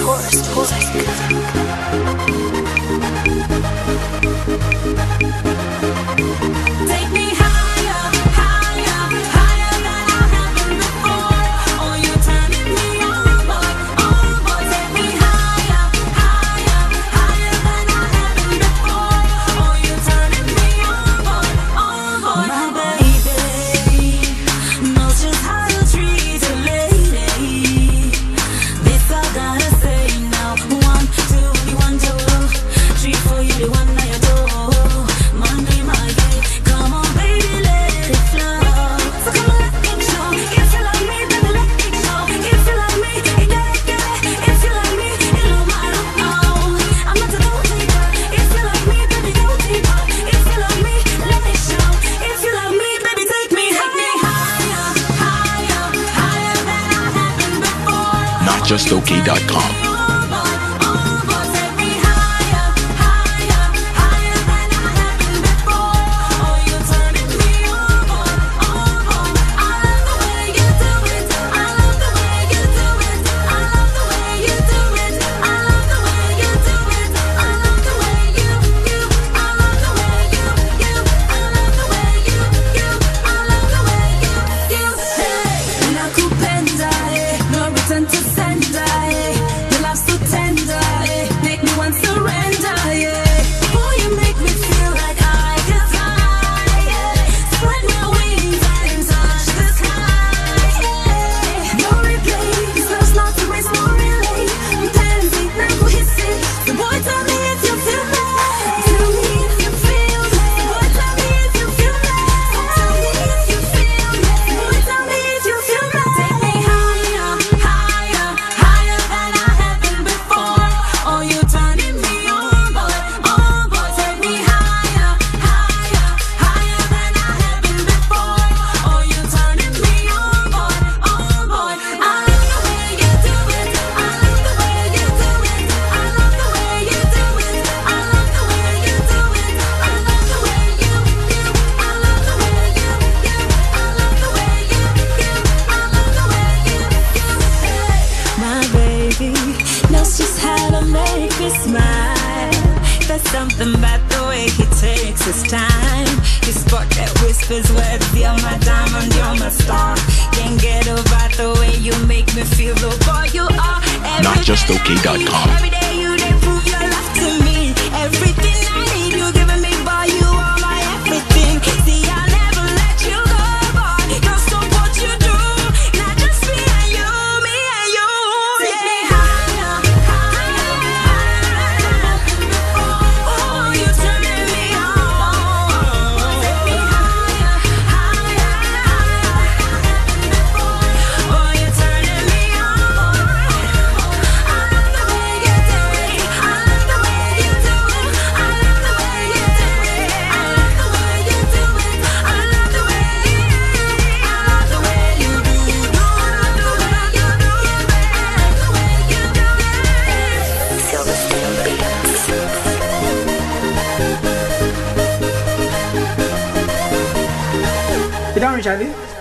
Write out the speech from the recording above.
Take me higher, higher, higher than I have been before. Oh, you're turning me on, boy, take me higher, higher, higher than I have been before. Oh, you're turning me on, boy. My baby knows just how to treat a lady. This I gotta say now. 1, 2, you 1, 2, 3, 4, you the one I adore. Monday, my day, come on, baby, let it flow. So come on, let it show. If you like me, baby, let it show. If you like me, you get it, get it. If you like me, it don't matter, no. I'm not to go deeper. If you like me, baby, go deeper. If you like me, let it show. If you like me, baby, take me higher, higher, higher than I have been before. NotJustOK.com. Knows just how to make me smile. There's something about the way he takes his time. His spot that whispers words, you're my diamond, you're my star. Can't get over the way you make me feel, the boy you are. NotJustOK.com. Every day you they prove your love to me. Everything I need you giving me, boy, you are my everything. See, I'll never let you go, boy. Don't stop what you do. Not just me and you, me and you. Take me higher, higher, higher. Oh, you're turning me on. Take me higher, higher, higher. Oh, you're turning me on. I love the way you do it. I love the way you do it. I love the way you do it. I love the way you do it. I love the way you do it. I love the way you do it. I love the way you do it. I love the way you do it. Silverstein Beats. Bir daha mı çalayım?